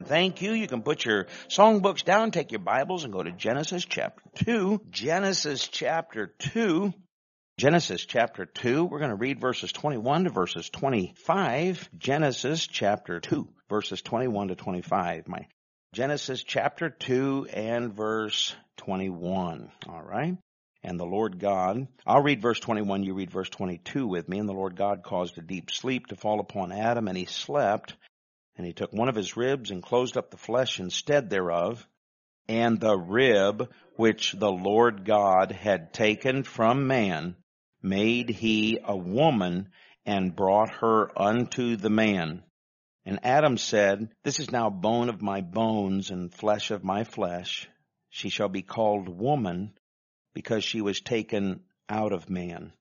Thank you. You can put your songbooks down, take your Bibles, and go to Genesis chapter 2. Genesis chapter 2. Genesis chapter 2. We're going to read verses 21 to verses 25. Genesis chapter 2, verses 21 to 25. Genesis chapter 2 and verse 21. All right. And the Lord God, I'll read verse 21, you read verse 22 with me. And the Lord God caused a deep sleep to fall upon Adam, and he slept. And he took one of his ribs and closed up the flesh instead thereof. And the rib which the Lord God had taken from man made he a woman and brought her unto the man. And Adam said, This is now bone of my bones and flesh of my flesh. She shall be called woman, because she was taken out of man.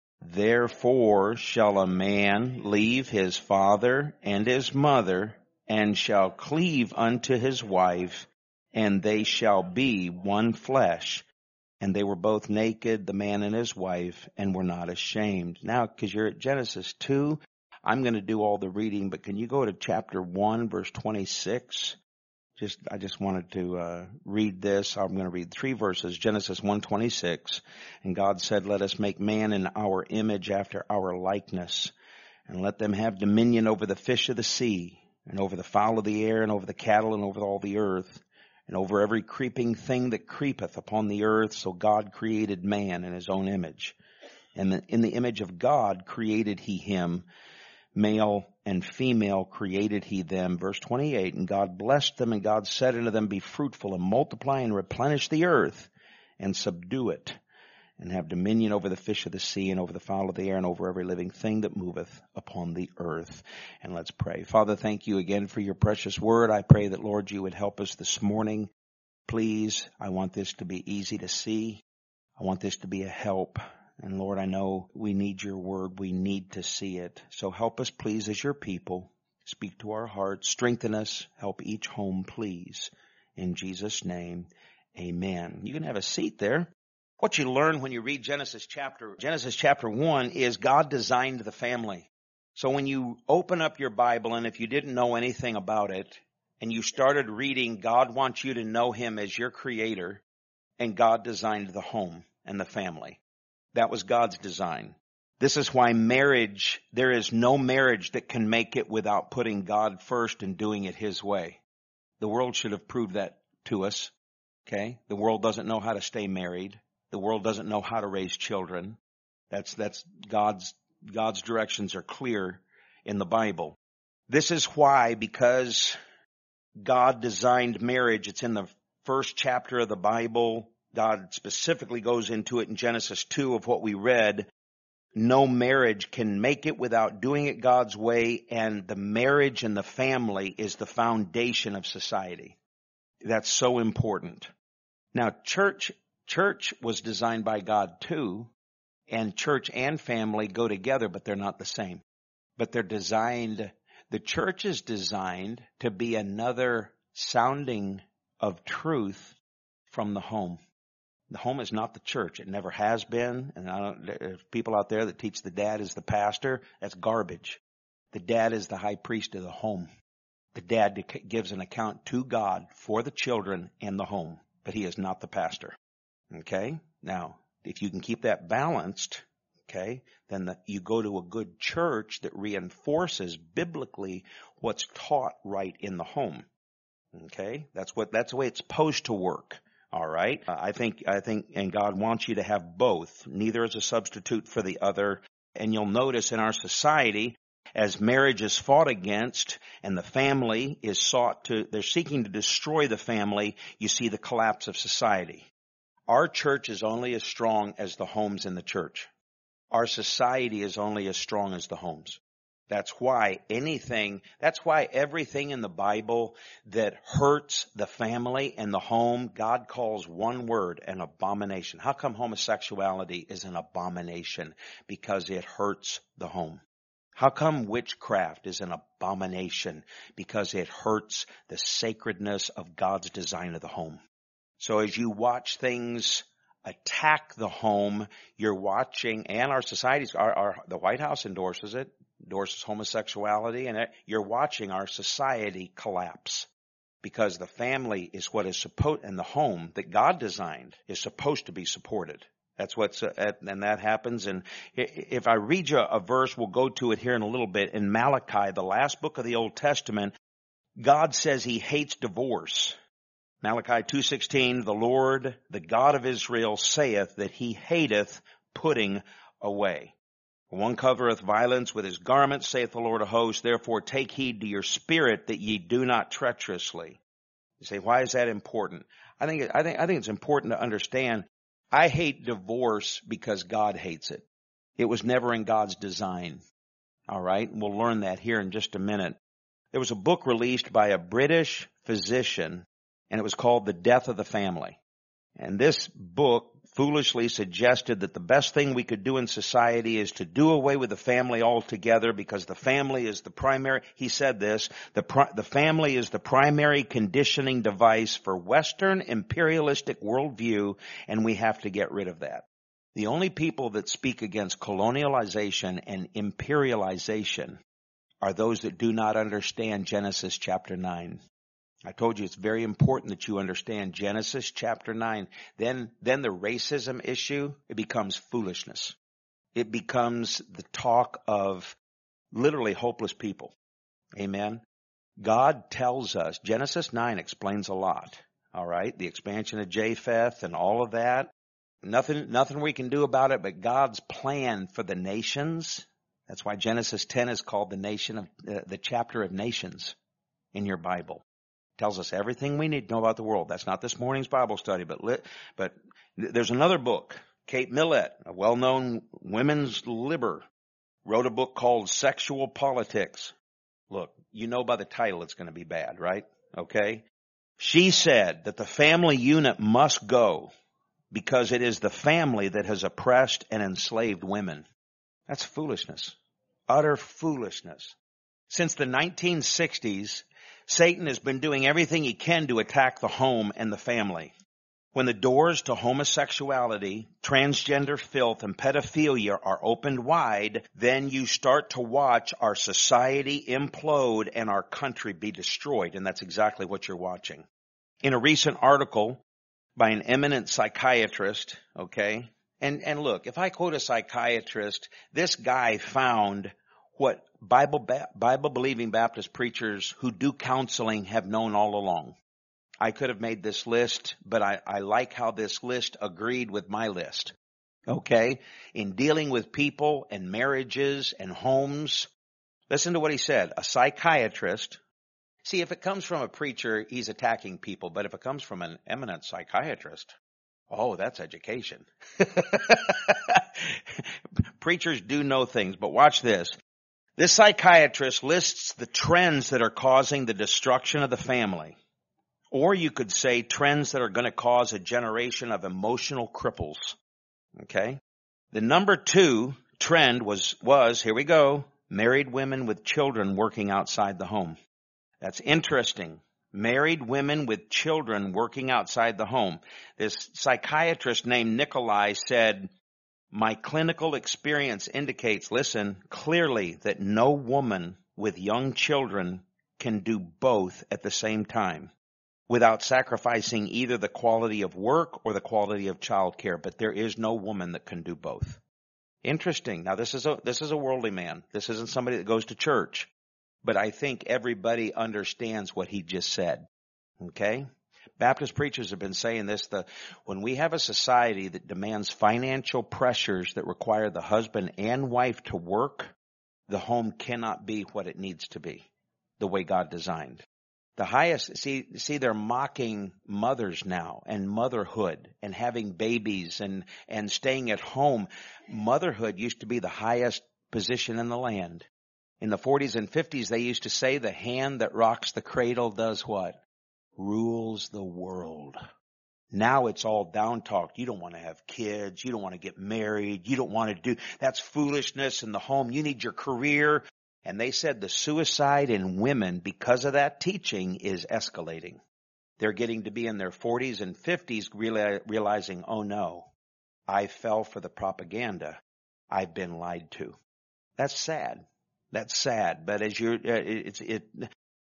Therefore shall a man leave his father and his mother, and shall cleave unto his wife, and they shall be one flesh. And they were both naked, the man and his wife, and were not ashamed. Now, because you're at Genesis 2, I'm going to do all the reading, but can you go to chapter 1, verse 26? I just wanted to read this. I'm going to read 3 verses. Genesis 1:26. And God said, Let us make man in our image after our likeness, and let them have dominion over the fish of the sea, and over the fowl of the air, and over the cattle, and over all the earth, and over every creeping thing that creepeth upon the earth. So God created man in his own image. And in the image of God created he him. Male and female created he them. Verse 28, And God blessed them, and God said unto them, Be fruitful, and multiply, and replenish the earth, and subdue it, and have dominion over the fish of the sea, and over the fowl of the air, and over every living thing that moveth upon the earth. And let's pray. Father, thank you again for your precious word. I pray that, Lord, you would help us this morning. Please, I want this to be easy to see. I want this to be a help. And Lord, I know we need your word. We need to see it. So help us, please, as your people. Speak to our hearts. Strengthen us. Help each home, please. In Jesus' name, amen. You can have a seat there. What you learn when you read Genesis chapter 1 is God designed the family. So when you open up your Bible, and if you didn't know anything about it, and you started reading, God wants you to know him as your creator, and God designed the home and the family. That was God's design. This is why marriage, there is no marriage that can make it without putting God first and doing it his way. The world should have proved that to us. Okay? The world doesn't know how to stay married. The world doesn't know how to raise children. That's God's directions are clear in the Bible. This is why, because God designed marriage, it's in the first chapter of the Bible. God specifically goes into it in Genesis 2 of what we read. No marriage can make it without doing it God's way, and the marriage and the family is the foundation of society. That's so important. Now, church was designed by God too, and church and family go together, but they're not the same. But they're designed, the church is designed to be another sounding of truth from the home. The home is not the church. It never has been. And there's people out there that teach the dad is the pastor. That's garbage. The dad is the high priest of the home. The dad gives an account to God for the children and the home, but he is not the pastor. Okay? Now, if you can keep that balanced, okay, then you go to a good church that reinforces biblically what's taught right in the home. Okay? That's the way it's supposed to work. All right. I think, and God wants you to have both. Neither is a substitute for the other. And you'll notice in our society, as marriage is fought against and the family is they're seeking to destroy the family, you see the collapse of society. Our church is only as strong as the homes in the church. Our society is only as strong as the homes. That's why everything in the Bible that hurts the family and the home, God calls one word, an abomination. How come homosexuality is an abomination? Because it hurts the home. How come witchcraft is an abomination? Because it hurts the sacredness of God's design of the home. So as you watch things attack the home, you're watching, and our societies, the White House endorses homosexuality, and you're watching our society collapse. because the family is what is supposed, and the home that God designed is supposed to be supported. That's and that happens. And if I read you a verse, we'll go to it here in a little bit. In Malachi, the last book of the Old Testament, God says he hates divorce. Malachi 2:16, the Lord, the God of Israel, saith that he hateth putting away. One covereth violence with his garments, saith the Lord of hosts. Therefore take heed to your spirit that ye do not treacherously. You say, why is that important? I think it's important to understand. I hate divorce because God hates it. It was never in God's design. All right? We'll learn that here in just a minute. There was a book released by a British physician, and it was called The Death of the Family. And this book foolishly suggested that the best thing we could do in society is to do away with the family altogether because the family is the primary, he said this, the family is the primary conditioning device for Western imperialistic worldview, and we have to get rid of that. The only people that speak against colonialization and imperialization are those that do not understand Genesis chapter 9. I told you it's very important that you understand Genesis chapter 9. Then the racism issue, it becomes foolishness. It becomes the talk of literally hopeless people. Amen. God tells us, Genesis 9 explains a lot. All right. The expansion of Japheth and all of that. Nothing we can do about it, but God's plan for the nations. That's why Genesis 10 is called the chapter of nations in your Bible. Tells us everything we need to know about the world. That's not this morning's Bible study, but there's another book. Kate Millett, a well-known women's libber, wrote a book called Sexual Politics. Look, you know by the title it's going to be bad, right? Okay? She said that the family unit must go because it is the family that has oppressed and enslaved women. That's foolishness. Utter foolishness. Since the 1960s, Satan has been doing everything he can to attack the home and the family. When the doors to homosexuality, transgender filth, and pedophilia are opened wide, then you start to watch our society implode and our country be destroyed. And that's exactly what you're watching. In a recent article by an eminent psychiatrist, okay, and look, if I quote a psychiatrist, this guy found what Bible-believing Baptist preachers who do counseling have known all along. I could have made this list, but I like how this list agreed with my list. Okay? In dealing with people and marriages and homes, listen to what he said. A psychiatrist, see, if it comes from a preacher, he's attacking people, but if it comes from an eminent psychiatrist, oh, that's education. Preachers do know things, but watch this. This psychiatrist lists the trends that are causing the destruction of the family. Or you could say trends that are going to cause a generation of emotional cripples. Okay? The number 2 trend was, here we go, married women with children working outside the home. That's interesting. Married women with children working outside the home. This psychiatrist named Nikolai said, my clinical experience indicates, listen, clearly that no woman with young children can do both at the same time without sacrificing either the quality of work or the quality of child care. But there is no woman that can do both. Interesting. Now, this is a worldly man. This isn't somebody that goes to church. But I think everybody understands what he just said. Okay? Baptist preachers have been saying this, when we have a society that demands financial pressures that require the husband and wife to work, the home cannot be what it needs to be, the way God designed. The highest, see, they're mocking mothers now and motherhood and having babies and staying at home. Motherhood used to be the highest position in the land. In the 40s and 50s, they used to say the hand that rocks the cradle does what? Rules the world. Now it's all down talk. You don't want to have kids. You don't want to get married. You don't want to that's foolishness in the home. You need your career. And they said the suicide in women because of that teaching is escalating. They're getting to be in their 40s and 50s realizing, oh no, I fell for the propaganda. I've been lied to. That's sad. That's sad. But as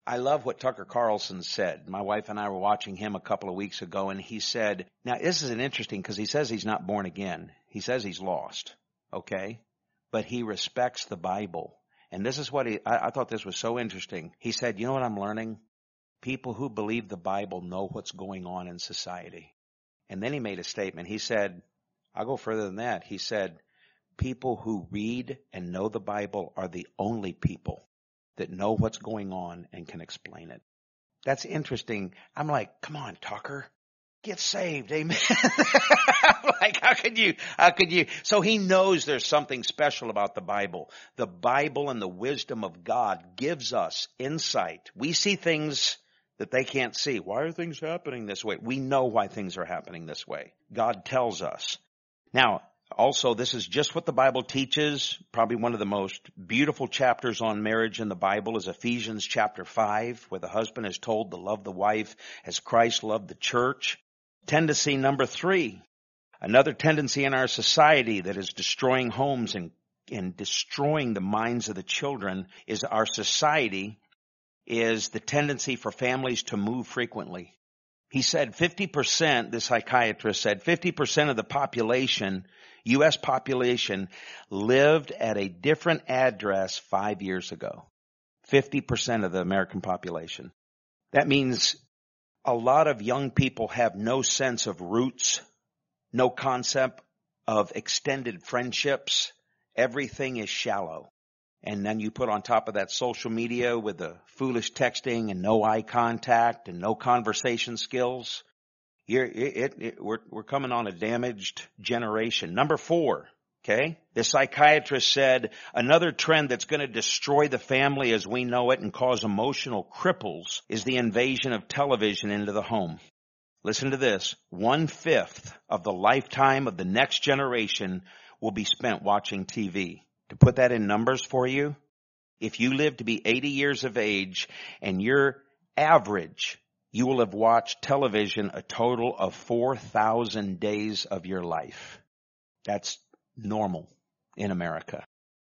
I love what Tucker Carlson said. My wife and I were watching him a couple of weeks ago, and he said, now this is an interesting because he says he's not born again. He says he's lost, okay? But he respects the Bible. And this is what I thought this was so interesting. He said, you know what I'm learning? People who believe the Bible know what's going on in society. And then he made a statement. He said, I'll go further than that. He said, people who read and know the Bible are the only people that know what's going on and can explain it. That's interesting. I'm like, come on, Tucker, get saved. Amen. I'm like, how could you? So he knows there's something special about the Bible. The Bible and the wisdom of God gives us insight. We see things that they can't see. Why are things happening this way? We know why things are happening this way. God tells us. Now, also, this is just what the Bible teaches. Probably one of the most beautiful chapters on marriage in the Bible is Ephesians chapter 5, where the husband is told to love the wife as Christ loved the church. Tendency number 3, another tendency in our society that is destroying homes and destroying the minds of the children is our society is the tendency for families to move frequently. He said 50%, the psychiatrist said 50% of the population, U.S. population, lived at a different address 5 years ago. 50% of the American population. That means a lot of young people have no sense of roots, no concept of extended friendships. Everything is shallow. And then you put on top of that social media with the foolish texting and no eye contact and no conversation skills. We're coming on a damaged generation. Number 4, okay? The psychiatrist said another trend that's going to destroy the family as we know it and cause emotional cripples is the invasion of television into the home. Listen to this. 1/5 of the lifetime of the next generation will be spent watching TV. To put that in numbers for you, if you live to be 80 years of age and you're average, you will have watched television a total of 4,000 days of your life. That's normal in America.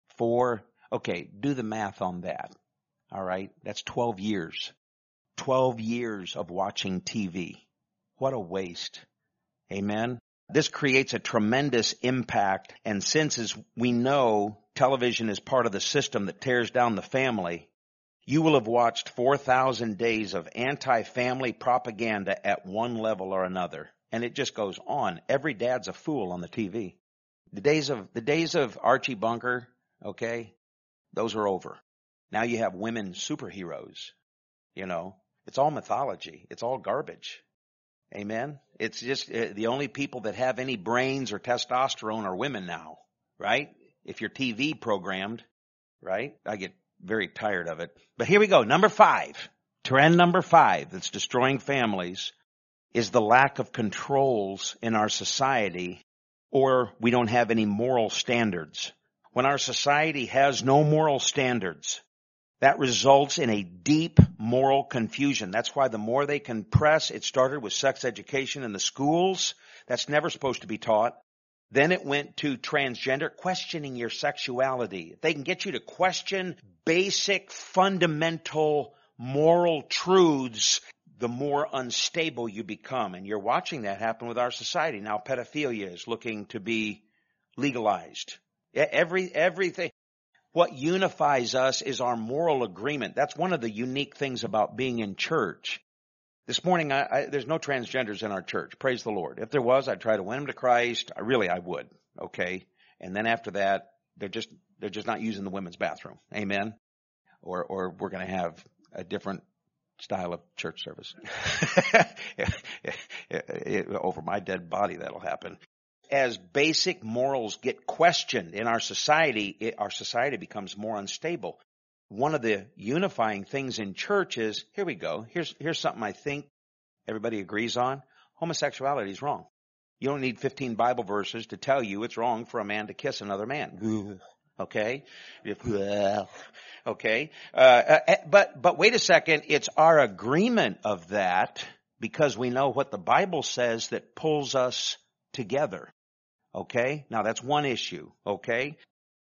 Okay, do the math on that. All right, that's 12 years. 12 years of watching TV. What a waste. Amen. This creates a tremendous impact, and since as we know television is part of the system that tears down the family, you will have watched 4,000 days of anti-family propaganda at one level or another. And it just goes on. Every dad's a fool on the TV. The days of Archie Bunker, okay, those are over. Now you have women superheroes. You know, it's all mythology. It's all garbage. Amen. It's just the only people that have any brains or testosterone are women now, right? If you're TV programmed, right? I get very tired of it. But here we go. Number 5, trend number 5 that's destroying families is the lack of controls in our society, or we don't have any moral standards. When our society has no moral standards, that results in a deep moral confusion. That's why the more they can press, it started with sex education in the schools. That's never supposed to be taught. Then it went to transgender, questioning your sexuality. If they can get you to question basic, fundamental moral truths, the more unstable you become. And you're watching that happen with our society. Now pedophilia is looking to be legalized. Everything. What unifies us is our moral agreement. That's one of the unique things about being in church. This morning, there's no transgenders in our church. Praise the Lord. If there was, I'd try to win them to Christ. I would. Okay. And then after that, they're just not using the women's bathroom. Amen. Or we're going to have a different style of church service. Over my dead body, that'll happen. As basic morals get questioned in our society, our society becomes more unstable. One of the unifying things in church is, here we go, here's something I think everybody agrees on. Homosexuality is wrong. You don't need 15 Bible verses to tell you it's wrong for a man to kiss another man. Okay? Okay? But wait a second, it's our agreement of that because we know what the Bible says that pulls us together. Okay? Now that's one issue. Okay?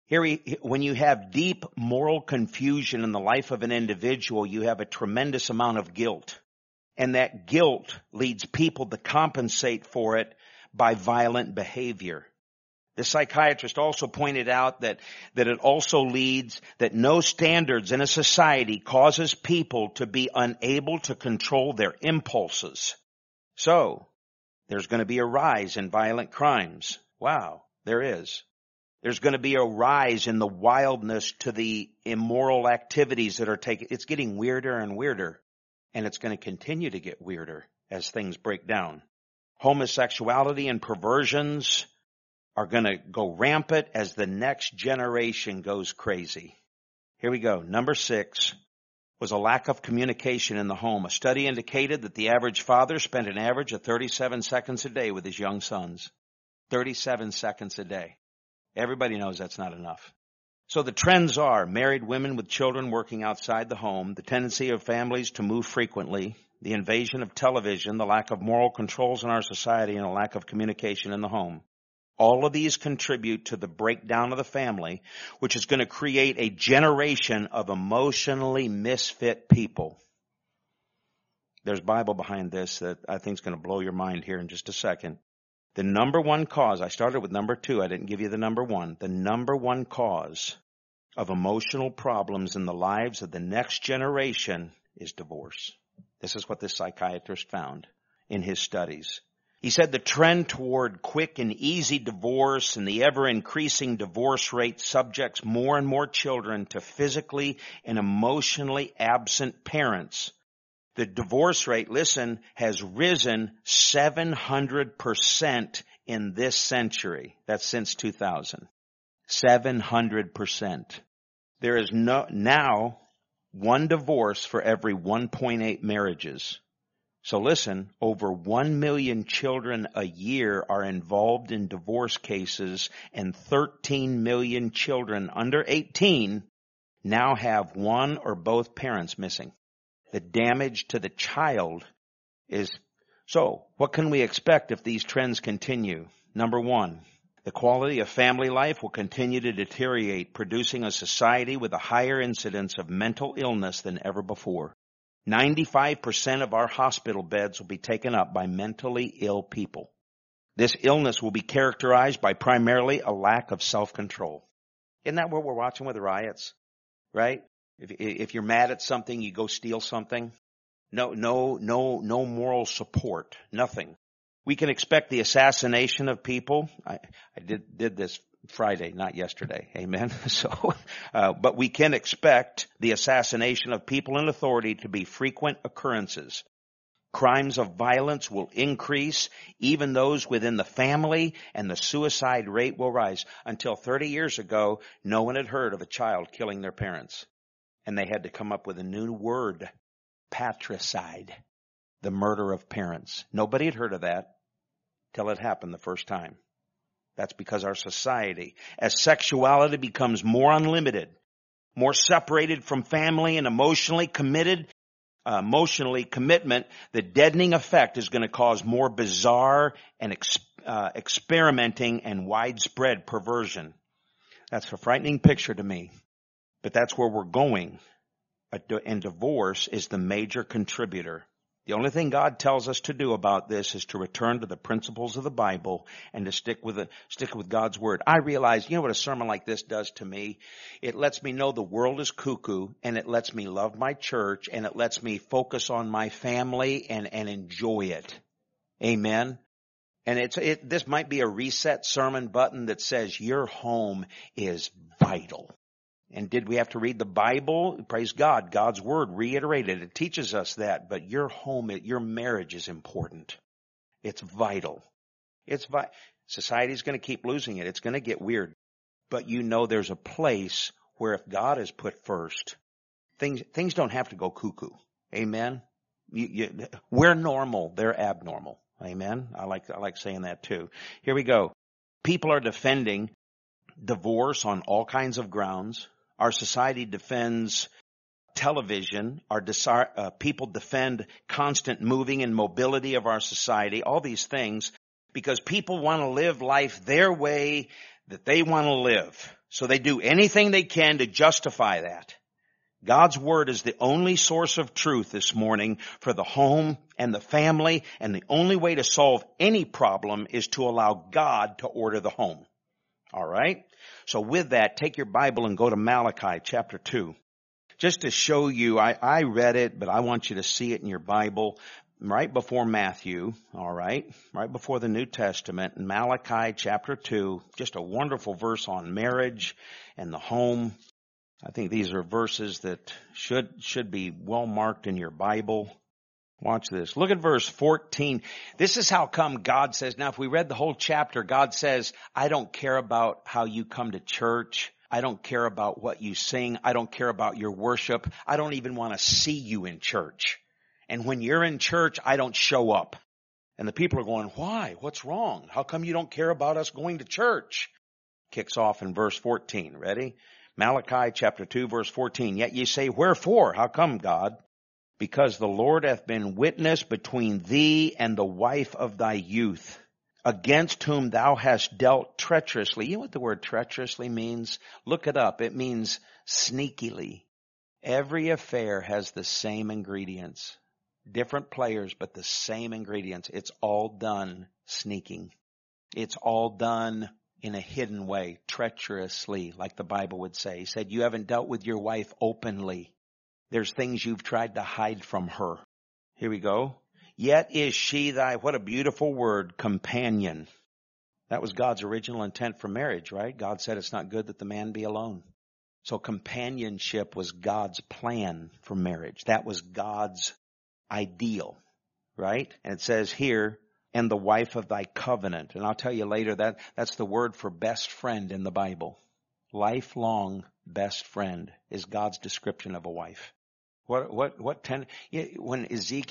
When you have deep moral confusion in the life of an individual, you have a tremendous amount of guilt. And that guilt leads people to compensate for it by violent behavior. The psychiatrist also pointed out that it also leads that no standards in a society causes people to be unable to control their impulses. So, there's going to be a rise in violent crimes. Wow, there is. There's going to be a rise in the wildness to the immoral activities that are taking. It's getting weirder and weirder, and it's going to continue to get weirder as things break down. Homosexuality and perversions are going to go rampant as the next generation goes crazy. Here we go. Number 6 was a lack of communication in the home. A study indicated that the average father spent an average of 37 seconds a day with his young sons. 37 seconds a day. Everybody knows that's not enough. So the trends are married women with children working outside the home, the tendency of families to move frequently, the invasion of television, the lack of moral controls in our society, and a lack of communication in the home. All of these contribute to the breakdown of the family, which is going to create a generation of emotionally misfit people. There's Bible behind this that I think is going to blow your mind here in just a second. The number one cause, I started with number 2, I didn't give you the number 1. The number one cause of emotional problems in the lives of the next generation is divorce. This is what this psychiatrist found in his studies. He said the trend toward quick and easy divorce and the ever-increasing divorce rate subjects more and more children to physically and emotionally absent parents. The divorce rate, listen, has risen 700% in this century. That's since 2000. 700%. There is now one divorce for every 1.8 marriages. So listen, over 1 million children a year are involved in divorce cases, and 13 million children under 18 now have one or both parents missing. The damage to the child is... So, what can we expect if these trends continue? Number 1, the quality of family life will continue to deteriorate, producing a society with a higher incidence of mental illness than ever before. 95% of our hospital beds will be taken up by mentally ill people. This illness will be characterized by primarily a lack of self-control. Isn't that what we're watching with the riots? Right? If you're mad at something, you go steal something. No moral support. Nothing. We can expect the assassination of people. I did this Friday, not yesterday. Amen. But we can expect the assassination of people in authority to be frequent occurrences. Crimes of violence will increase, even those within the family, and the suicide rate will rise. Until 30 years ago, no one had heard of a child killing their parents. And they had to come up with a new word, patricide, the murder of parents. Nobody had heard of that till it happened the first time. That's because our society, as sexuality becomes more unlimited, more separated from family and emotionally commitment, the deadening effect is going to cause more bizarre and experimenting and widespread perversion. That's a frightening picture to me, but that's where we're going. And divorce is the major contributor. The only thing God tells us to do about this is to return to the principles of the Bible and to stick with God's Word. I realize, you know what a sermon like this does to me? It lets me know the world is cuckoo, and it lets me love my church, and it lets me focus on my family and enjoy it. Amen? And this might be a reset sermon button that says your home is vital. And did we have to read the Bible? Praise God. God's Word reiterated. It teaches us that. But your home, your marriage is important. It's vital. Society's going to keep losing it. It's going to get weird. But you know there's a place where if God is put first, things don't have to go cuckoo. Amen? We're normal. They're abnormal. Amen? I like saying that too. Here we go. People are defending divorce on all kinds of grounds. Our society defends television. People defend constant moving and mobility of our society, all these things, because people want to live life their way that they want to live. So they do anything they can to justify that. God's word is the only source of truth this morning for the home and the family, and the only way to solve any problem is to allow God to order the home. All right? So with that, take your Bible and go to Malachi chapter 2. Just to show you, I read it, but I want you to see it in your Bible right before Matthew, all right? Right before the New Testament, in Malachi chapter 2, just a wonderful verse on marriage and the home. I think these are verses that should be well marked in your Bible. Watch this. Look at verse 14. This is how come God says, now if we read the whole chapter, God says, I don't care about how you come to church. I don't care about what you sing. I don't care about your worship. I don't even want to see you in church. And when you're in church, I don't show up. And the people are going, why? What's wrong? How come you don't care about us going to church? Kicks off in verse 14. Ready? Malachi chapter 2 verse 14. Yet ye say, wherefore? How come, God? Because the Lord hath been witness between thee and the wife of thy youth, against whom thou hast dealt treacherously. You know what the word treacherously means? Look it up. It means sneakily. Every affair has the same ingredients. Different players, but the same ingredients. It's all done sneaking. It's all done in a hidden way, treacherously, like the Bible would say. He said, you haven't dealt with your wife openly. There's things you've tried to hide from her. Here we go. Yet is she thy, what a beautiful word, companion. That was God's original intent for marriage, right? God said it's not good that the man be alone. So companionship was God's plan for marriage. That was God's ideal, right? And it says here, and the wife of thy covenant. And I'll tell you later that that's the word for best friend in the Bible. Lifelong best friend is God's description of a wife. When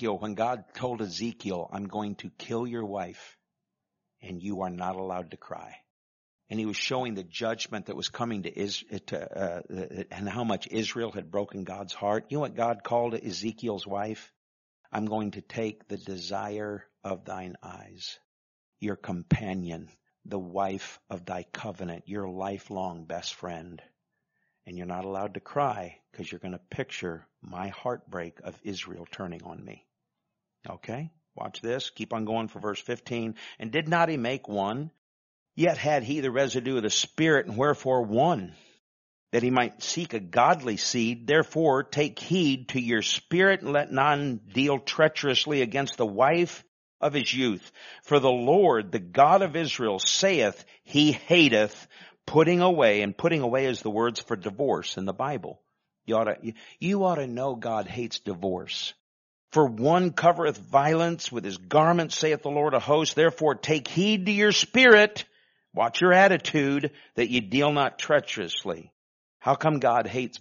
God told Ezekiel, I'm going to kill your wife and you are not allowed to cry. And he was showing the judgment that was coming to Israel, and how much Israel had broken God's heart. You know what God called Ezekiel's wife? I'm going to take the desire of thine eyes, your companion, the wife of thy covenant, your lifelong best friend. And you're not allowed to cry because you're going to picture my heartbreak of Israel turning on me. Okay? Watch this. Keep on going for verse 15. And did not he make one? Yet had he the residue of the Spirit, and wherefore one? That he might seek a godly seed. Therefore take heed to your spirit, and let none deal treacherously against the wife of his youth. For the Lord, the God of Israel, saith, he hateth putting away, and putting away is the words for divorce in the Bible. You ought to know God hates divorce. For one covereth violence with his garment, saith the Lord of hosts. Therefore take heed to your spirit, watch your attitude, that ye deal not treacherously. How come God hates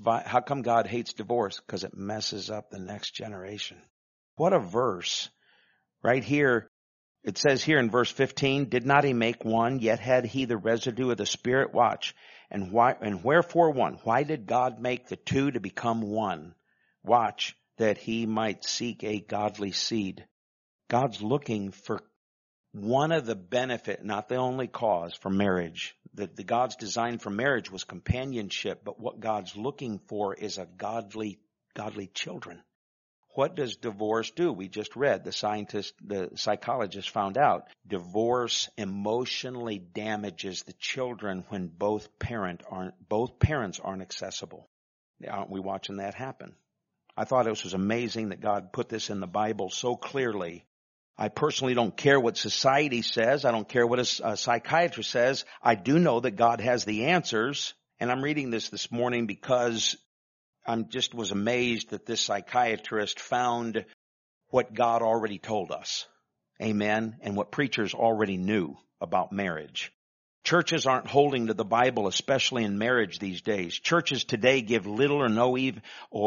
divorce? Because it messes up the next generation. What a verse. Right here, it says here in verse 15, did not he make one, yet had he the residue of the Spirit? Watch. And wherefore one? Why did God make the two to become one? Watch, that he might seek a godly seed. God's looking for one of the benefit, not the only cause, for marriage. The God's design for marriage was companionship, but what God's looking for is a godly children. What does divorce do? We just read, the psychologist found out, divorce emotionally damages the children when both parents aren't accessible. Aren't we watching that happen? I thought it was amazing that God put this in the Bible so clearly. I personally don't care what society says. I don't care what a psychiatrist says. I do know that God has the answers. And I'm reading this morning because was amazed that this psychiatrist found what God already told us. Amen. And what preachers already knew about marriage. Churches aren't holding to the Bible, especially in marriage these days. Churches today give little or no even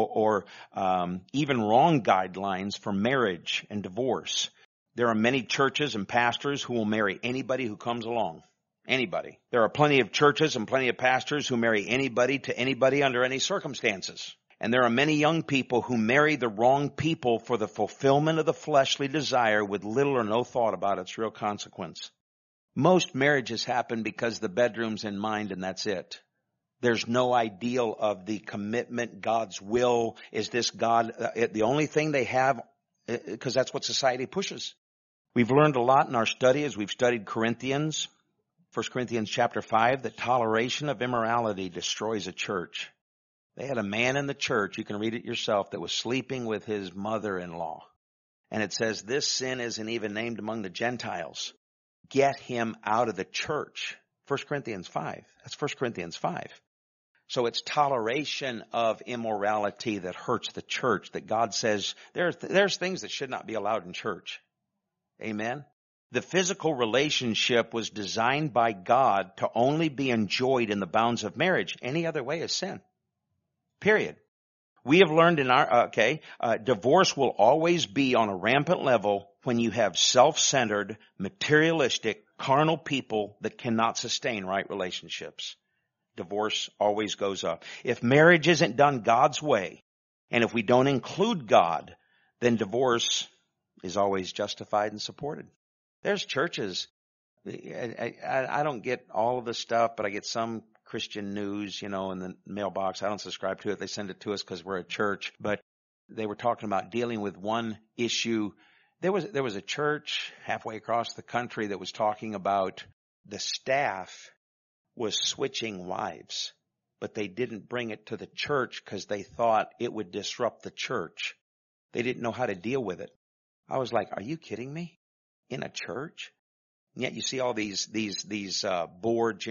wrong guidelines for marriage and divorce. There are many churches and pastors who will marry anybody who comes along. Anybody. There are plenty of churches and plenty of pastors who marry anybody to anybody under any circumstances. And there are many young people who marry the wrong people for the fulfillment of the fleshly desire with little or no thought about its real consequence. Most marriages happen because the bedroom's in mind and that's it. There's no ideal of the commitment, God's will. Is this God? The only thing they have, because that's what society pushes. We've learned a lot in our study as we've studied Corinthians, 1 Corinthians chapter 5, that toleration of immorality destroys a church. They had a man in the church, you can read it yourself, that was sleeping with his mother-in-law. And it says, this sin isn't even named among the Gentiles. Get him out of the church. 1 Corinthians 5. That's 1 Corinthians 5. So it's toleration of immorality that hurts the church, that God says there's things that should not be allowed in church. Amen. The physical relationship was designed by God to only be enjoyed in the bounds of marriage. Any other way is sin. Period. We have learned in our, divorce will always be on a rampant level when you have self-centered, materialistic, carnal people that cannot sustain right relationships. Divorce always goes up. If marriage isn't done God's way, and if we don't include God, then divorce is always justified and supported. There's churches, I don't get all of the stuff, but I get some Christian news, in the mailbox. I don't subscribe to it. They send it to us because we're a church. But they were talking about dealing with one issue. There was a church halfway across the country that was talking about the staff was switching wives, but they didn't bring it to the church because they thought it would disrupt the church. They didn't know how to deal with it. I was like, are you kidding me? In a church? And yet you see all these boards,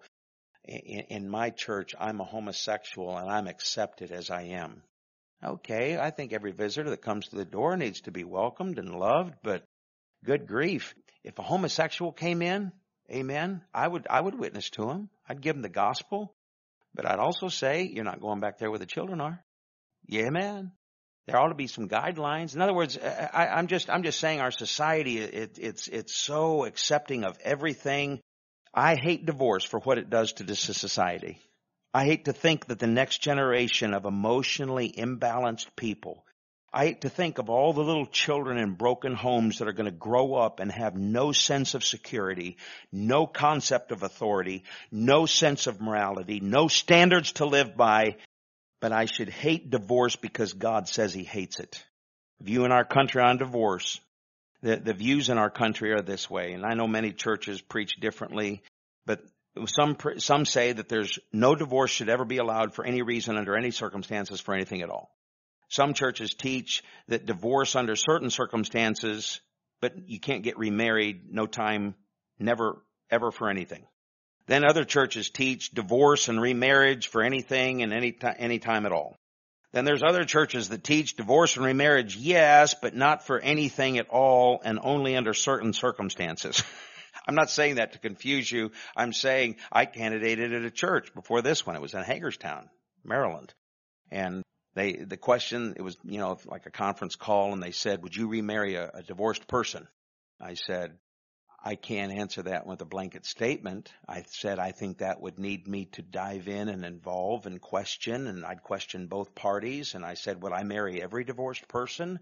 in my church, I'm a homosexual and I'm accepted as I am. Okay, I think every visitor that comes to the door needs to be welcomed and loved, but good grief. If a homosexual came in, amen, I would witness to him. I'd give him the gospel, but I'd also say, you're not going back there where the children are. Yeah, man. There ought to be some guidelines. In other words, I'm just saying our society, it's so accepting of everything. I hate divorce for what it does to this society. I hate to think that the next generation of emotionally imbalanced people, I hate to think of all the little children in broken homes that are going to grow up and have no sense of security, no concept of authority, no sense of morality, no standards to live by. But I should hate divorce because God says he hates it. View in our country on divorce. The views in our country are this way. And I know many churches preach differently, but some say that there's no divorce should ever be allowed for any reason under any circumstances for anything at all. Some churches teach that divorce under certain circumstances, but you can't get remarried, no time, never, ever for anything. Then other churches teach divorce and remarriage for anything and any time at all. Then there's other churches that teach divorce and remarriage, yes, but not for anything at all and only under certain circumstances. I'm not saying that to confuse you. I'm saying I candidated at a church before this one. It was in Hagerstown, Maryland. And the question, it was, like a conference call, and they said, would you remarry a divorced person? I said, I can't answer that with a blanket statement. I said, I think that would need me to dive in and involve and question, and I'd question both parties. And I said, would I marry every divorced person?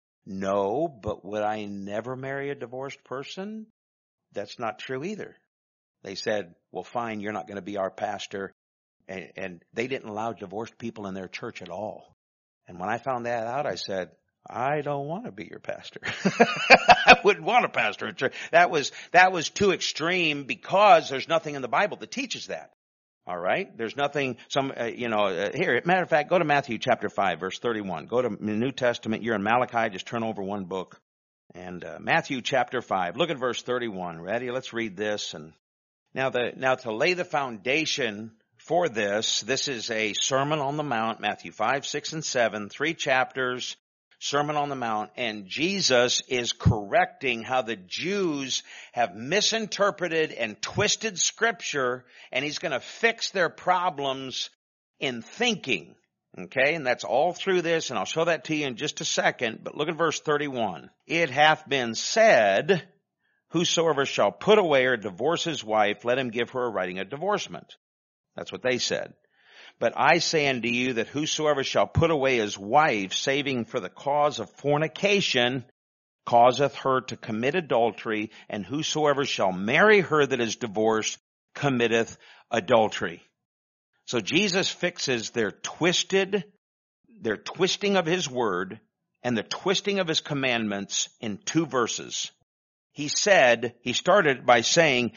No, but would I never marry a divorced person? That's not true either. They said, well, fine, you're not going to be our pastor. And they didn't allow divorced people in their church at all. And when I found that out, I said, I don't want to be your pastor. I wouldn't want to pastor a church. That was too extreme because there's nothing in the Bible that teaches that. All right? There's nothing, here, matter of fact, go to Matthew chapter 5, verse 31. Go to the New Testament. You're in Malachi. Just turn over one book. And Matthew chapter 5. Look at verse 31. Ready? Let's read this. And now to lay the foundation for this is a Sermon on the Mount, Matthew 5, 6, and 7, 3 chapters. Sermon on the Mount, and Jesus is correcting how the Jews have misinterpreted and twisted Scripture, and he's going to fix their problems in thinking. Okay, and that's all through this, and I'll show that to you in just a second, but look at verse 31. It hath been said, whosoever shall put away or divorce his wife, let him give her a writing of divorcement. That's what they said. But I say unto you that whosoever shall put away his wife, saving for the cause of fornication, causeth her to commit adultery, and whosoever shall marry her that is divorced, committeth adultery. So Jesus fixes their twisting of his word and the twisting of his commandments in 2 verses. He started by saying,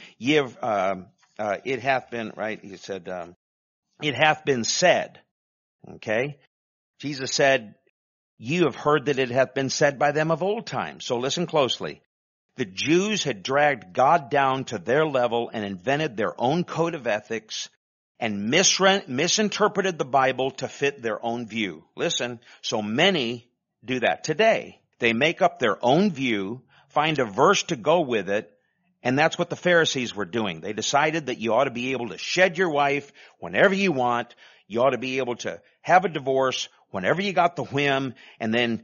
it hath been, right? He said, it hath been said. Okay? Jesus said, you have heard that it hath been said by them of old time. So listen closely. The Jews had dragged God down to their level and invented their own code of ethics and misinterpreted the Bible to fit their own view. Listen, so many do that today. They make up their own view, find a verse to go with it, and that's what the Pharisees were doing. They decided that you ought to be able to shed your wife whenever you want. You ought to be able to have a divorce whenever you got the whim, and then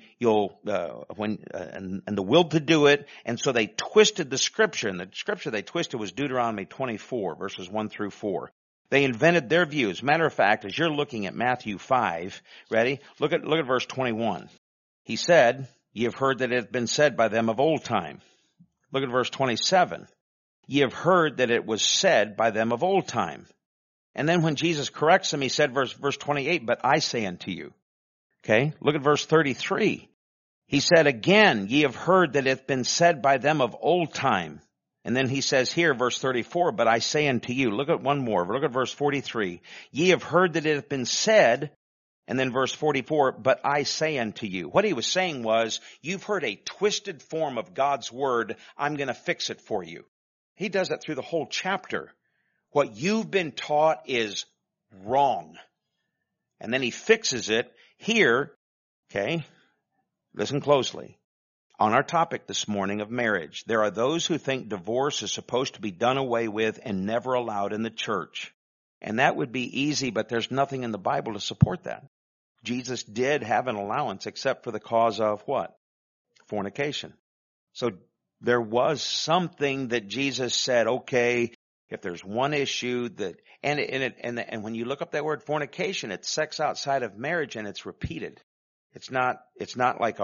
and the will to do it. And so they twisted the scripture, and the scripture they twisted was Deuteronomy 24, verses 1 through 4. They invented their views. Matter of fact, as you're looking at Matthew 5, ready? Look at verse 21. He said, ye have heard that it had been said by them of old time. Look at verse 27. Ye have heard that it was said by them of old time. And then when Jesus corrects them, he said, verse 28, but I say unto you. Okay, look at verse 33. He said again, ye have heard that it hath been said by them of old time. And then he says here, verse 34, but I say unto you. Look at one more. Look at verse 43. Ye have heard that it hath been said, and then verse 44, but I say unto you. What he was saying was, you've heard a twisted form of God's word. I'm going to fix it for you. He does that through the whole chapter. What you've been taught is wrong. And then he fixes it here. Okay, listen closely. On our topic this morning of marriage, there are those who think divorce is supposed to be done away with and never allowed in the church. And that would be easy, but there's nothing in the Bible to support that. Jesus did have an allowance except for the cause of what? Fornication. So there was something that Jesus said, okay, if there's one issue that, and when you look up that word fornication, it's sex outside of marriage and it's repeated. It's not like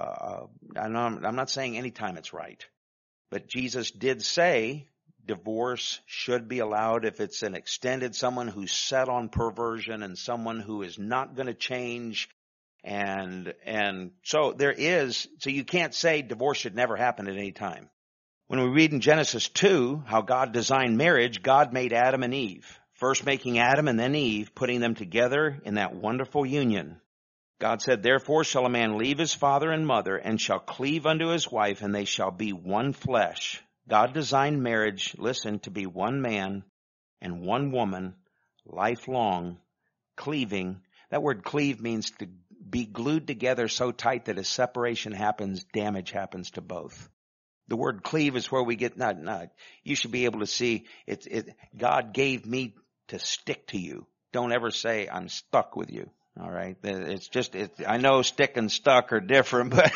I'm not saying anytime it's right, but Jesus did say divorce should be allowed if it's an extended, someone who's set on perversion and someone who is not going to change. And so so you can't say divorce should never happen at any time. When we read in Genesis 2 how God designed marriage, God made Adam and Eve. First making Adam and then Eve, putting them together in that wonderful union. God said, therefore shall a man leave his father and mother and shall cleave unto his wife, and they shall be one flesh. God designed marriage, listen, to be one man and one woman, lifelong, cleaving. That word cleave means to be glued together so tight that as separation happens, damage happens to both. The word cleave is where we get, you should be able to see, God gave me to stick to you. Don't ever say, I'm stuck with you. All right. I know stick and stuck are different, but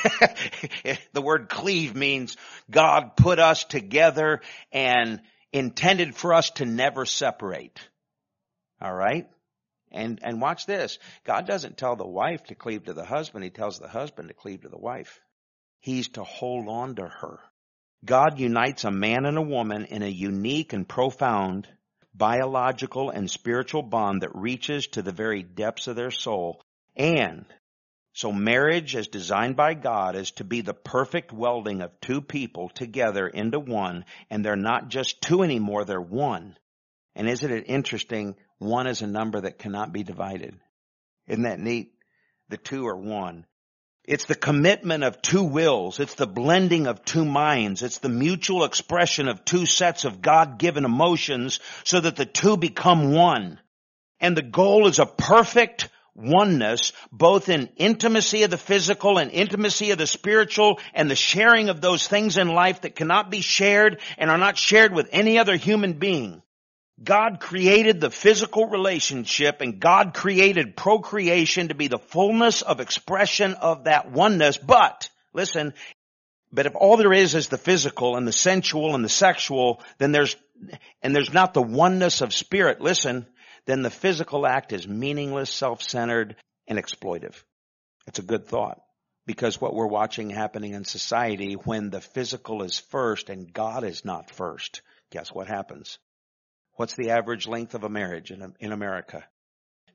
the word cleave means God put us together and intended for us to never separate. All right. And watch this. God doesn't tell the wife to cleave to the husband. He tells the husband to cleave to the wife. He's to hold on to her. God unites a man and a woman in a unique and profound biological and spiritual bond that reaches to the very depths of their soul. And so marriage, as designed by God, is to be the perfect welding of two people together into one. And they're not just two anymore, they're one. And isn't it interesting? One is a number that cannot be divided. Isn't that neat? The two are one. It's the commitment of two wills. It's the blending of two minds. It's the mutual expression of two sets of God-given emotions so that the two become one. And the goal is a perfect oneness, both in intimacy of the physical and intimacy of the spiritual and the sharing of those things in life that cannot be shared and are not shared with any other human being. God created the physical relationship and God created procreation to be the fullness of expression of that oneness. But, listen, if all there is the physical and the sensual and the sexual, then there's not the oneness of spirit, listen, then the physical act is meaningless, self-centered, and exploitive. It's a good thought. Because what we're watching happening in society, when the physical is first and God is not first, guess what happens? What's the average length of a marriage in America?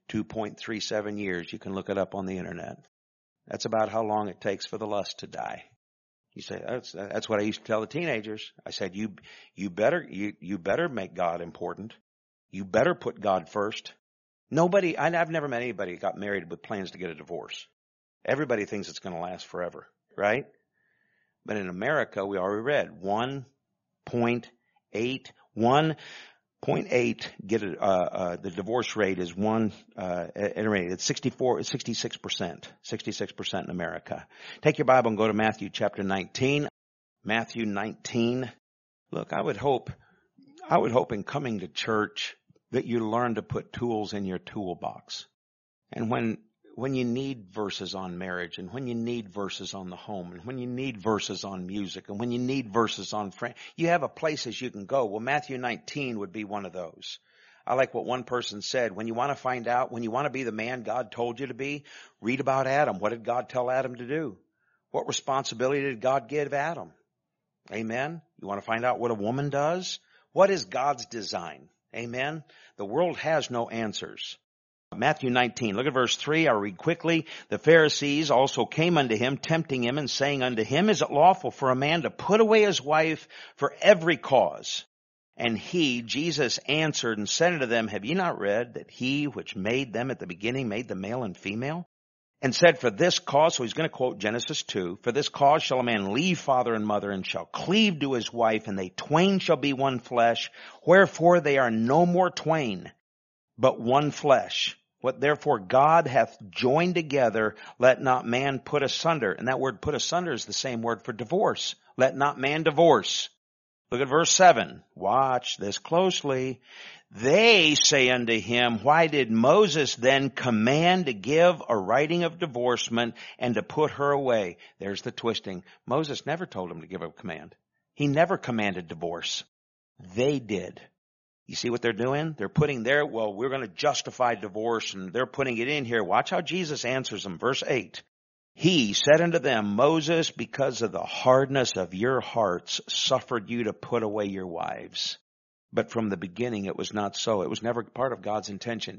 2.37 years. You can look it up on the internet. That's about how long it takes for the lust to die. You say, that's what I used to tell the teenagers. I said, you better make God important. You better put God first. I've never met anybody who got married with plans to get a divorce. Everybody thinks it's going to last forever, right? But in America, we already read 1.8 the divorce rate is it's 66% in America. Take your Bible and go to Matthew chapter 19. Matthew 19. Look, I would hope in coming to church that you learn to put tools in your toolbox. And when you need verses on marriage, and when you need verses on the home, and when you need verses on music, and when you need verses on friends, you have a places you can go. Well, Matthew 19 would be one of those. I like what one person said. When you want to be the man God told you to be, read about Adam. What did God tell Adam to do? What responsibility did God give Adam? Amen. You want to find out what a woman does? What is God's design? Amen. The world has no answers. Matthew 19, look at verse 3. I'll read quickly. The Pharisees also came unto him, tempting him, and saying unto him, Is it lawful for a man to put away his wife for every cause? And he, Jesus, answered and said unto them, Have ye not read that he which made them at the beginning made them male and female? And said, For this cause, so he's going to quote Genesis 2, For this cause shall a man leave father and mother, and shall cleave to his wife, and they twain shall be one flesh. Wherefore they are no more twain, but one flesh. What therefore God hath joined together, let not man put asunder. And that word put asunder is the same word for divorce. Let not man divorce. Look at verse 7. Watch this closely. They say unto him, Why did Moses then command to give a writing of divorcement and to put her away? There's the twisting. Moses never told him to give a command. He never commanded divorce. They did. You see what they're doing? They're putting we're going to justify divorce, and they're putting it in here. Watch how Jesus answers them. Verse 8. He said unto them, Moses, because of the hardness of your hearts, suffered you to put away your wives. But from the beginning, it was not so. It was never part of God's intention.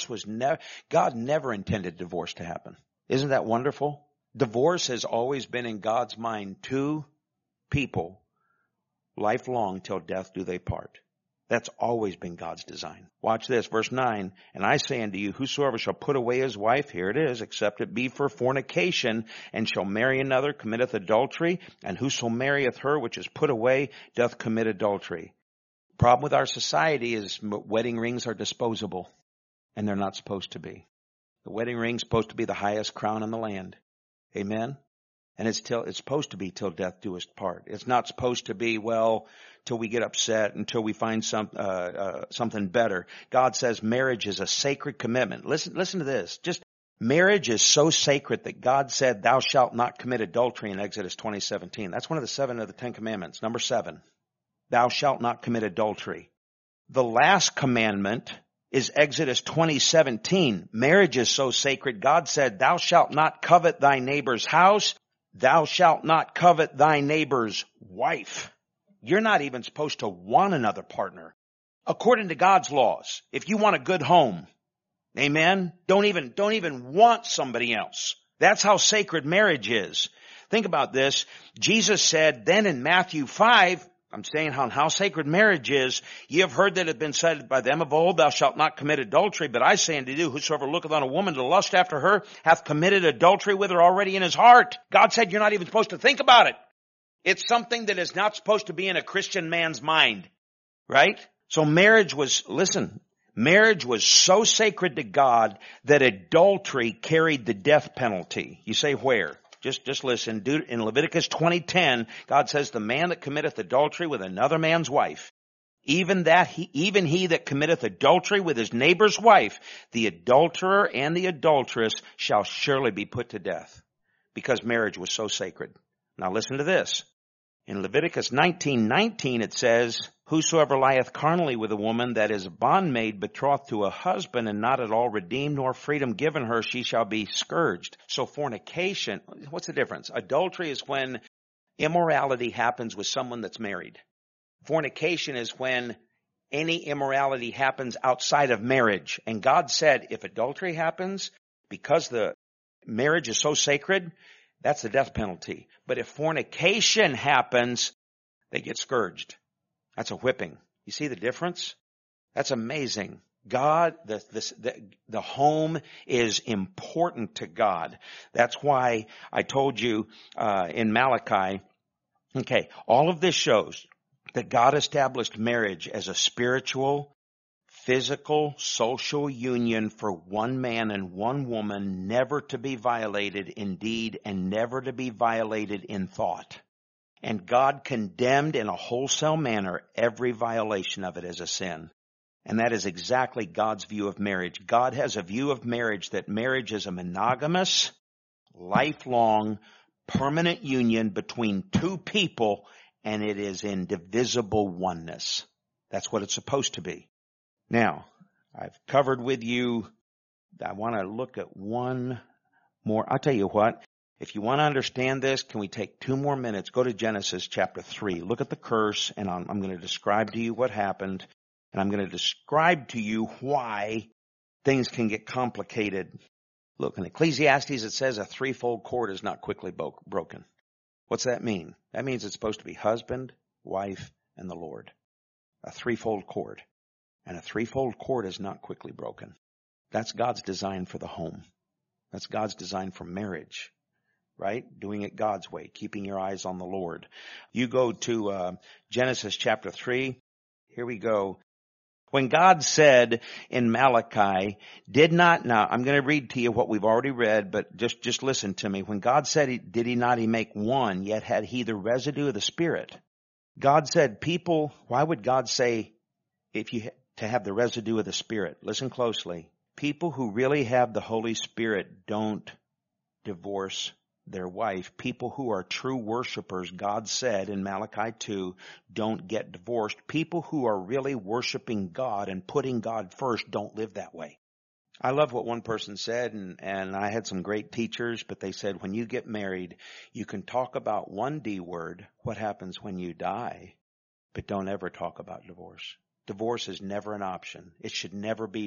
God never intended divorce to happen. Isn't that wonderful? Divorce has always been in God's mind, two people, lifelong till death do they part. That's always been God's design. Watch this, verse 9. And I say unto you, whosoever shall put away his wife, here it is, except it be for fornication, and shall marry another, committeth adultery. And whoso marrieth her which is put away, doth commit adultery. Problem with our society is wedding rings are disposable, and they're not supposed to be. The wedding ring's supposed to be the highest crown in the land. Amen? And it's supposed to be till death do us part. It's not supposed to be, till we get upset, until we find something better. God says marriage is a sacred commitment. Listen to this. Marriage is so sacred that God said, Thou shalt not commit adultery in Exodus 20:17. That's one of the 7 of the 10 commandments. Number 7. Thou shalt not commit adultery. The last commandment is Exodus 20:17. Marriage is so sacred. God said, Thou shalt not covet thy neighbor's house. Thou shalt not covet thy neighbor's wife. You're not even supposed to want another partner. According to God's laws, if you want a good home, amen, don't even want somebody else. That's how sacred marriage is. Think about this. Jesus said then in Matthew 5, I'm saying how sacred marriage is. Ye have heard that it had been said by them of old, Thou shalt not commit adultery. But I say unto you, whosoever looketh on a woman to lust after her, hath committed adultery with her already in his heart. God said you're not even supposed to think about it. It's something that is not supposed to be in a Christian man's mind. Right? So marriage was so sacred to God that adultery carried the death penalty. You say where? Just listen. In Leviticus 20:10, God says, The man that committeth adultery with another man's wife, even he that committeth adultery with his neighbor's wife, the adulterer and the adulteress shall surely be put to death, because marriage was so sacred. Now listen to this. In Leviticus 19:19 it says, Whosoever lieth carnally with a woman that is a bondmaid betrothed to a husband and not at all redeemed nor freedom given her, she shall be scourged. So fornication, what's the difference? Adultery is when immorality happens with someone that's married. Fornication is when any immorality happens outside of marriage. And God said if adultery happens, because the marriage is so sacred, that's the death penalty. But if fornication happens, they get scourged. That's a whipping. You see the difference? That's amazing. God, the home is important to God. That's why I told you in Malachi, okay, all of this shows that God established marriage as a spiritual, physical, social union for one man and one woman, never to be violated in deed and never to be violated in thought. And God condemned in a wholesale manner every violation of it as a sin. And that is exactly God's view of marriage. God has a view of marriage that marriage is a monogamous, lifelong, permanent union between two people, and it is in divisible oneness. That's what it's supposed to be. Now, I've covered with you, I want to look at one more. I'll tell you what, if you want to understand this, can we take 2 more minutes? Go to Genesis chapter 3. Look at the curse, and I'm going to describe to you what happened. And I'm going to describe to you why things can get complicated. Look, in Ecclesiastes it says a threefold cord is not quickly broken. What's that mean? That means it's supposed to be husband, wife, and the Lord. A threefold cord. And a threefold cord is not quickly broken. That's God's design for the home. That's God's design for marriage. Right? Doing it God's way. Keeping your eyes on the Lord. You go to Genesis chapter 3. Here we go. When God said in Malachi, now I'm going to read to you what we've already read, but just listen to me. When God said, did he not make one, yet had he the residue of the Spirit? God said, why would God say to have the residue of the Spirit? Listen closely. People who really have the Holy Spirit don't divorce their wife. People who are true worshipers, God said in Malachi 2, don't get divorced. People who are really worshiping God and putting God first don't live that way. I love what one person said, and I had some great teachers, but they said when you get married, you can talk about one D word, what happens when you die, but don't ever talk about divorce. Divorce is never an option. It should never be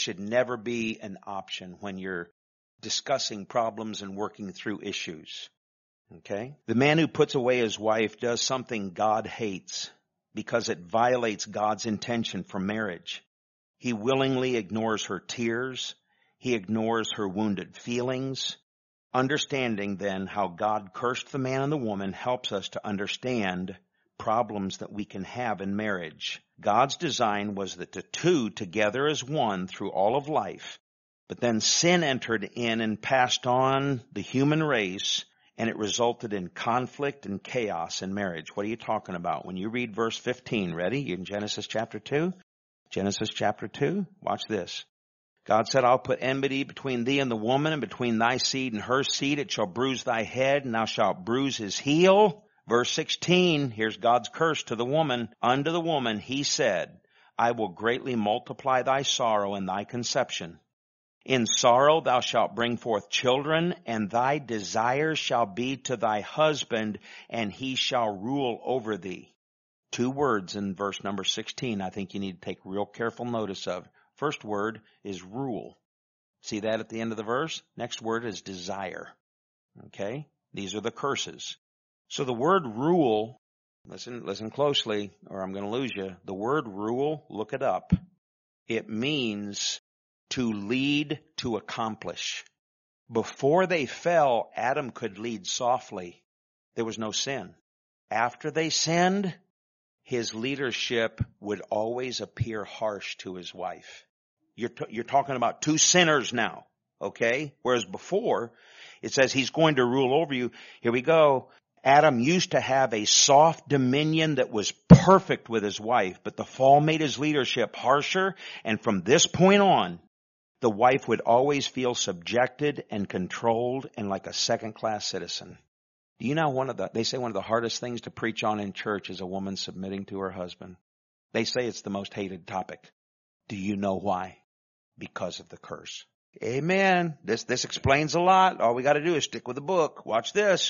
an option when you're discussing problems and working through issues. Okay? The man who puts away his wife does something God hates because it violates God's intention for marriage. He willingly ignores her tears. He ignores her wounded feelings. Understanding then how God cursed the man and the woman helps us to understand problems that we can have in marriage. God's design was that the two together as one through all of life. But then sin entered in and passed on the human race, and it resulted in conflict and chaos in marriage. What are you talking about? When you read verse 15, ready? You're in Genesis chapter 2? Genesis chapter 2? Watch this. God said, I'll put enmity between thee and the woman, and between thy seed and her seed. It shall bruise thy head, and thou shalt bruise his heel. Verse 16, here's God's curse to the woman. Unto the woman he said, I will greatly multiply thy sorrow and thy conception. In sorrow thou shalt bring forth children, and thy desire shall be to thy husband, and he shall rule over thee. 2 words in verse number 16 I think you need to take real careful notice of. First word is rule. See that at the end of the verse? Next word is desire. Okay? These are the curses. So the word rule, listen closely or I'm going to lose you. The word rule, look it up. It means to lead, to accomplish. Before they fell, Adam could lead softly. There was no sin. After they sinned, his leadership would always appear harsh to his wife. You're talking about 2 sinners now, okay? Whereas before, it says he's going to rule over you. Here we go. Adam used to have a soft dominion that was perfect with his wife, but the fall made his leadership harsher, and from this point on, the wife would always feel subjected and controlled and like a second-class citizen. Do you know they say one of the hardest things to preach on in church is a woman submitting to her husband. They say it's the most hated topic. Do you know why? Because of the curse. Amen. This explains a lot. All we got to do is stick with the book. Watch this.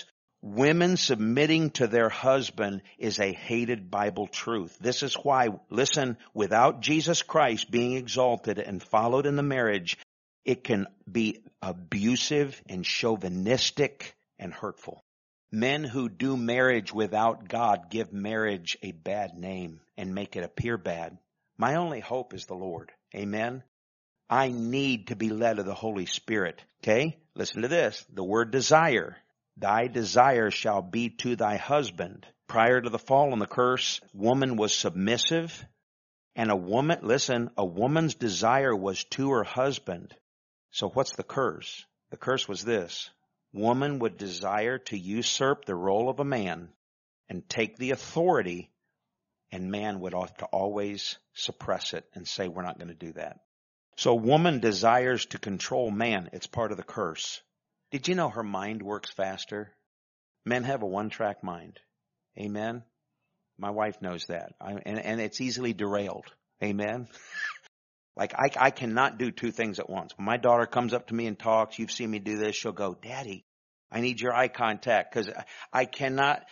Women submitting to their husband is a hated Bible truth. This is why, listen, without Jesus Christ being exalted and followed in the marriage, it can be abusive and chauvinistic and hurtful. Men who do marriage without God give marriage a bad name and make it appear bad. My only hope is the Lord. Amen. I need to be led of the Holy Spirit. Okay? Listen to this. The word desire. Thy desire shall be to thy husband. Prior to the fall and the curse, woman was submissive. And a woman's desire was to her husband. So what's the curse? The curse was this. Woman would desire to usurp the role of a man and take the authority, and man would have to always suppress it and say, we're not going to do that. So woman desires to control man. It's part of the curse. Did you know her mind works faster? Men have a one-track mind. Amen? My wife knows that. And it's easily derailed. Amen? Like I cannot do two things at once. When my daughter comes up to me and talks, you've seen me do this, she'll go, Daddy, I need your eye contact, because I cannot.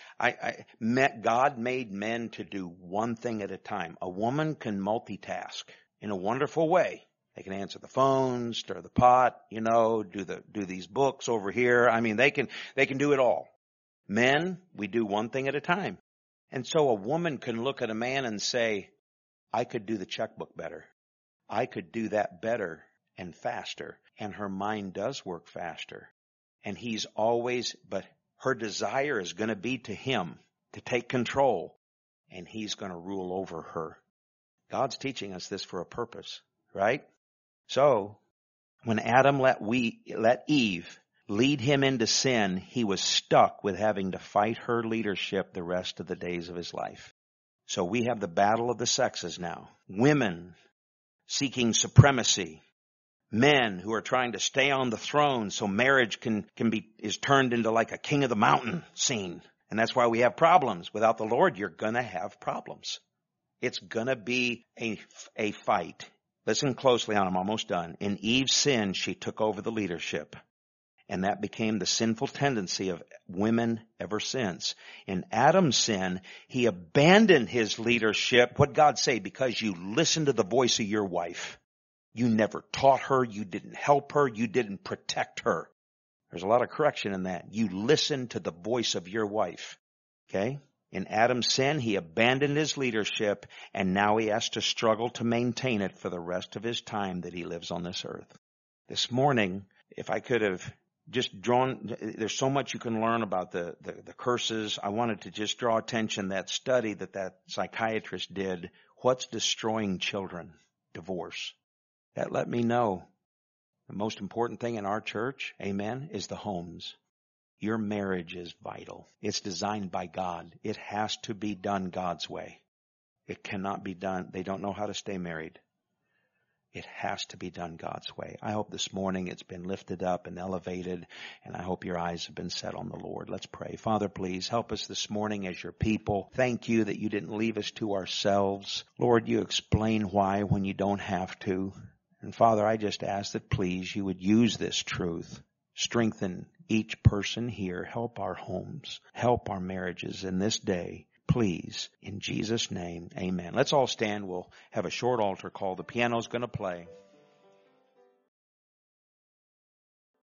God made men to do one thing at a time. A woman can multitask in a wonderful way. They can answer the phone, stir the pot, do these books over here. I mean, they can do it all. Men, we do one thing at a time. And so a woman can look at a man and say, I could do the checkbook better. I could do that better and faster. And her mind does work faster. And but her desire is going to be to him, to take control. And he's going to rule over her. God's teaching us this for a purpose, right? So, when Adam let Eve lead him into sin, he was stuck with having to fight her leadership the rest of the days of his life. So we have the battle of the sexes now. Women seeking supremacy. Men who are trying to stay on the throne so marriage is turned into like a king of the mountain scene. And that's why we have problems. Without the Lord, you're going to have problems. It's going to be a fight. Listen closely on, I'm almost done. In Eve's sin, she took over the leadership. And that became the sinful tendency of women ever since. In Adam's sin, he abandoned his leadership. What'd God say? Because you listened to the voice of your wife. You never taught her. You didn't help her. You didn't protect her. There's a lot of correction in that. You listened to the voice of your wife. Okay? In Adam's sin, he abandoned his leadership, and now he has to struggle to maintain it for the rest of his time that he lives on this earth. This morning, if I could have just there's so much you can learn about the curses. I wanted to just draw attention to that study that psychiatrist did. What's destroying children? Divorce. That let me know the most important thing in our church, amen, is the homes. Your marriage is vital. It's designed by God. It has to be done God's way. It cannot be done. They don't know how to stay married. It has to be done God's way. I hope this morning it's been lifted up and elevated, and I hope your eyes have been set on the Lord. Let's pray. Father, please help us this morning as your people. Thank you that you didn't leave us to ourselves. Lord, you explain why when you don't have to. And Father, I just ask that please you would use this truth. Strengthen each person here. Help our homes. Help our marriages in this day. Please, in Jesus' name, amen. Let's all stand. We'll have a short altar call. The piano's going to play.